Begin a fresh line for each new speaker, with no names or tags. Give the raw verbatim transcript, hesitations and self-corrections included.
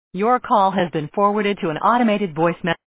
Your call has been forwarded to an automated voice message.